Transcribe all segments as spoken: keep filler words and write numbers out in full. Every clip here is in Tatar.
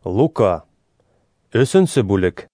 Лука. Өсөнсө бүлек.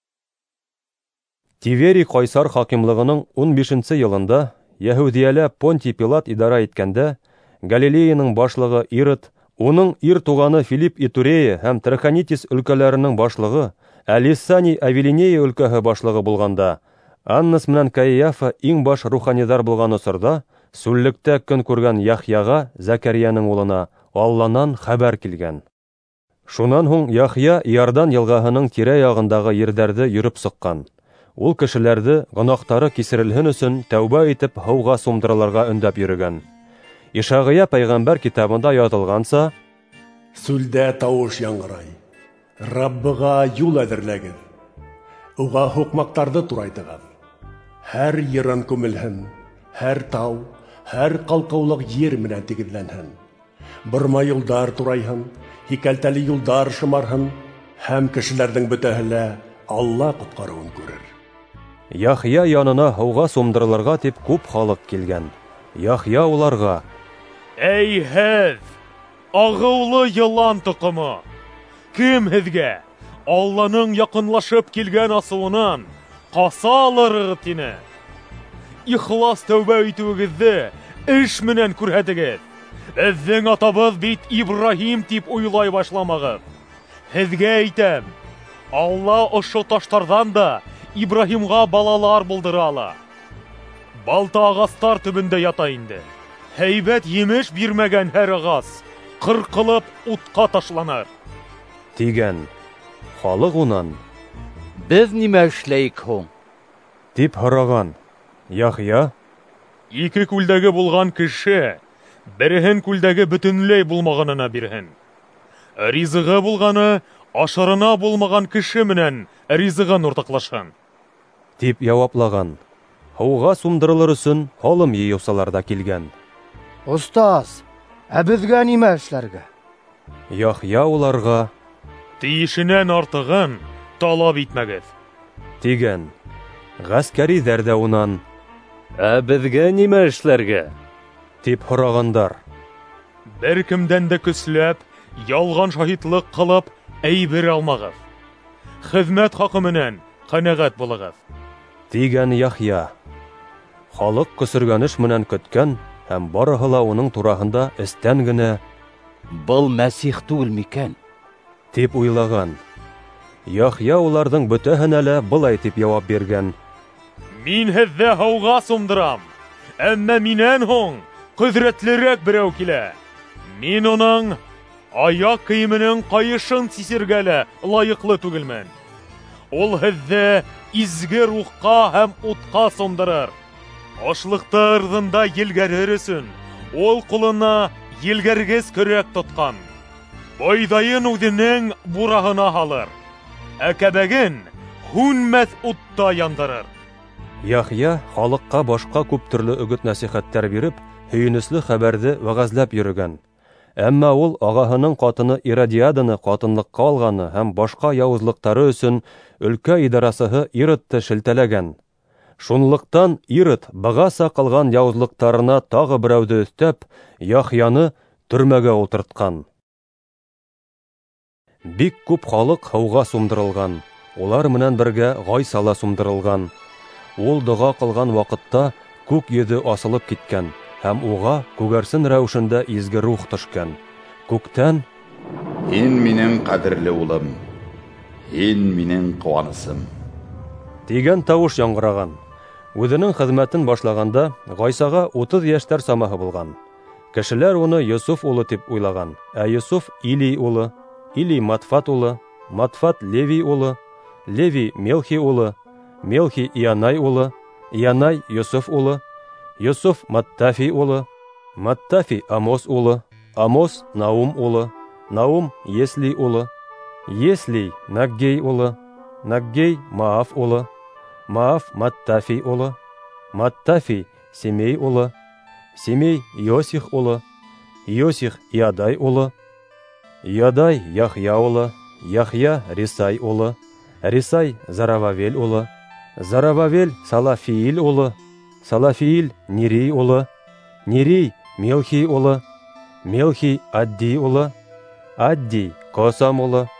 Тиверий Кайсар хакимлыгының ун бишенче елында, Яһүдиялә Понтий Пилат идара иткәндә, Галилеяның башлыгы Ирод, уның ир туганы Филипп Итурея һәм Трахонитис өлкәләренең башлыгы, ә Лиссаний Авелинея өлкәһе башлыгы булганда, Аннас менән Каиафа иң баш руханидар булган осорда, сүллектә көн күргән Яхьяга, Закарияның улына, Алланан хәбәр килгән. Шунан һуң Яхья Иордан елгаһының тирә-ягындагы ердәрдә йөреп сыккан. Ул кешеләрде гынахтары кисерелһен өчен тәүбә итеп һауга сумдырылырга өндәп йөрегән. Ишагыя пәйгамбәр китабында язылганса: Сүлдә тавыш яңгырай. Раббыга юл әзерләгез. Уга хукмактарды турайтыгыз. Һәр йырын күмелһен, һәр тау, һәр калкаулык йер менән тигезләнһен. Бырма юлдар турайһын, хикәлтәле юлдар шымарһын, һәм кешеләрнең бөтәһе Алла коткаруын күрер. Яхья янына һауга сумдырылырга дип күп халык килгән. Яхья уларга: Әй һез, агылы йылан тукымы! Кем һезгә Алланың якынлашып килгән асуынан каса алырыгыз тине? Ихлас тәүбә итүегезне эш менән күрһәтегез. Безнең атабыз бит Ибраһим дип уйлай башламагыз. Һезгә әйтәм, Алла ошо таштардан да Ибраһимга балалар булдыра ала. Балта агастар төбендә ята инде. Һәйбәт емеш бирмәгән һәр агас кыркылып утка ташланыр. Тигән. Халык унан: Без нимә эшләйек һуң? дип һораган. Яхья: Ике күлдәге булган кеше береһен күлдәге бөтенләй булмаганына бирһен. Ризыгы булганы ашарына булмаган кеше менән ризыгын уртаклашын. дип җаваплаган. Һауга сумдырылыр өчен халым йыусалар да килгән. Устаз, ә безгә нимә эшләргә? Яхья уларга: Тиешеннән артыгын талап итмәгез. Тигән. Гаскәриләр дә унан: Ә безгә нимә эшләргә? дип һорагандар. Беркемдән дә көсләп, ялган шаһитлык кылып әйбер алмагыз. Хезмәт хакы менән канәгать булыгыз. Дигән Яхья. Халык көсөргәнеш менән көткән һәм барыһы ла уның тураһында эстән генә: Был Мәсих түгел микән? дип уйлаган. Яхья уларның бөтәһенә лә былай дип җавап биргән: Мин һезгә һауга сумдырам, әмма минән һуң көдрәтлерәк берәү килә. Мин уның аяк киеменең кайышын сисергә лә лаеклы түгелмен. Ул һезгә изге рухка һәм утка сумдырыр. Ашлыкта ырдында елгәрер өчен ул кулына елгәргез көрәк тоткан. Байдайын үденең бураһына һалыр. Ә кәбәген һүнмәс утта яндырыр. Яхья халыкка башка күп төрле өгет-насихәттәр биреп, һөенесле хәбәрде вәгазьләп йөрегән. Әмма ул агаһының катыны Иродиаданы катынлыкка алганы һәм башка явызлыктары өчен өлкә идарасыһы Иродты шелтәләгән. Шунлыктан Ирод быгаса кылган явызлыктарына тагы берәүде өстәп, Яхьяны төрмәгә утырткан. Бик күп халык һауга сумдырылган. Улар менән бергә Гайсала сумдырылган. Ул дога кылган вакытта күк йөзе асылып киткән һәм уга күгәрсен рәвешендә изге рух төшкән. Күктән: Һин минең кадерле улым, һин минең куанысым дигән тавыш яңгыраган. Үзенең хезмәтен башлаганда Гайсага утыз яшьтәр самаһы булган. Кешеләр уны Йосуф улы дип уйлаган, ә Йосуф Или улы, Или Матфат улы, Матфат Леви улы, Леви Мелхи улы, Мелхи Ионай улы, Ионай Йосуф улы, Йосуф Маттафи улы, Маттафи Амос улы, Амос Наум улы, Наум Если улы, Если Наггей улы, Наггей Мааф улы, Мааф Маттафи улы, Маттафи Семей улы, Семей Йосих улы, Йосих Ядай улы, Ядай Яхья улы, Яхья Рисай улы, Рисай Зарававель улы, Зарававель Салафиил улы, Салафиил Нирей улы, Нирей Мелхи улы, Мелхи Адди улы, Адди Косам улы,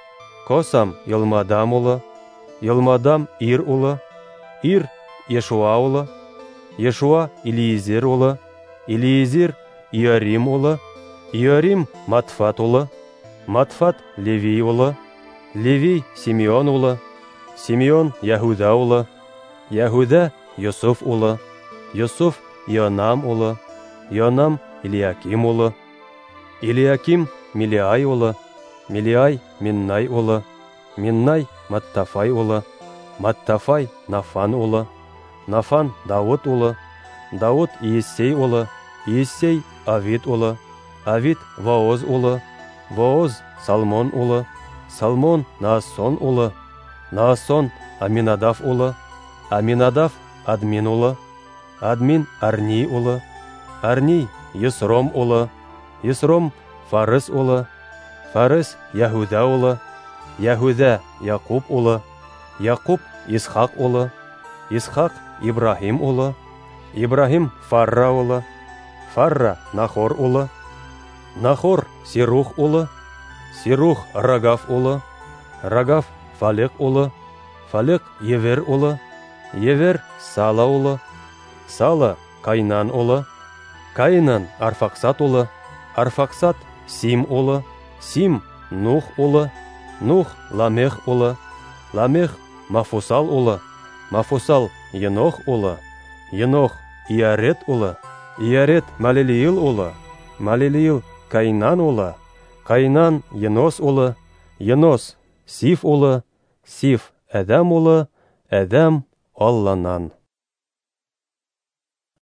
Косам Йылмадам улы, Йылмадам Ир улы, Ир Ешуа улы, Ешуа Илиезер улы, Илиезер Иорим улы, Иорим Матфат улы, Матфат Левий улы, Левий Симеон улы, Симеон Яһүҙә улы, Яһүҙә Йосуф улы, Йосуф Йонам улы, Йонам Илиаким улы, Илиаким Милиай улы, Милиай Миннай улы, Миннай Маттафай улы, Маттафай Нафан улы, Нафан Дауыт улы, Дауыт Иессей улы, Иессей Авид улы, Авид Вооз улы, Вооз Салмон улы, Салмон Наасон улы, Наасон Аминадав улы, Аминадав Админ улы, Админ Арни улы, Арни Йысром улы, Йысром Фарыс улы, Фарыс Яһүҙә улы, Яһүҙә Яҡуб улы, Яҡуб Исхаҡ улы, Исхаҡ Ибраһим улы, Ибраһим Фарра улы, Фарра Нахор улы, Нахор Сирух улы, Сирух Рагав улы, Рагав Фалеҡ улы, Фалеҡ Евер улы, Евер Сала улы, Сала Кайнан улы, Кайнан Арфаксат улы, Арфаксат Сим улы, Сим Нух улы, Нух Ламех улы, Ламех Мафусал улы, Мафусал Енох улы, Енох Иарет улы, Иарет Малелиил улы, Малелиил Кайнан улы, Кайнан Енос улы, Енос Сиф улы, Сиф Әҙәм улы, Әҙәм Алланан.